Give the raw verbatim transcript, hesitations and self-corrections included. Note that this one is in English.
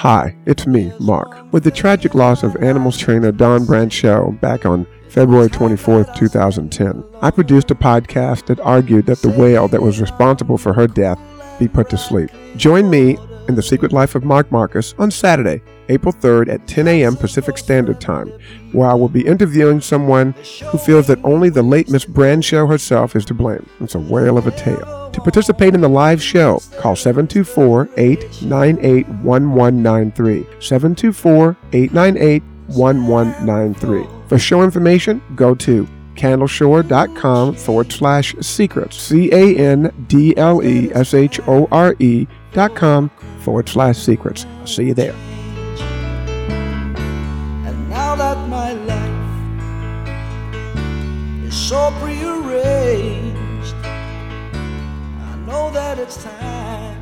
Hi, it's me, Mark. With the tragic loss of animals trainer Dawn Brancheau back on February twenty-fourth, two thousand ten, I produced a podcast that argued that the whale that was responsible for her death be put to sleep. Join me in The Secret Life of Mark Marcus on Saturday, April third at ten a.m. Pacific Standard Time, where I will be interviewing someone who feels that only the late Miss Brancheau herself is to blame. It's a whale of a tale. To participate in the live show, call seven two four, eight nine eight, one one nine three, seven two four, eight nine eight, one one nine three. For show information, go to candleshore.com forward slash secrets, C-A-N-D-L-E-S-H-O-R-E dot com forward slash secrets. I'll see you there. And now that my life is so prearranged, I know that it's time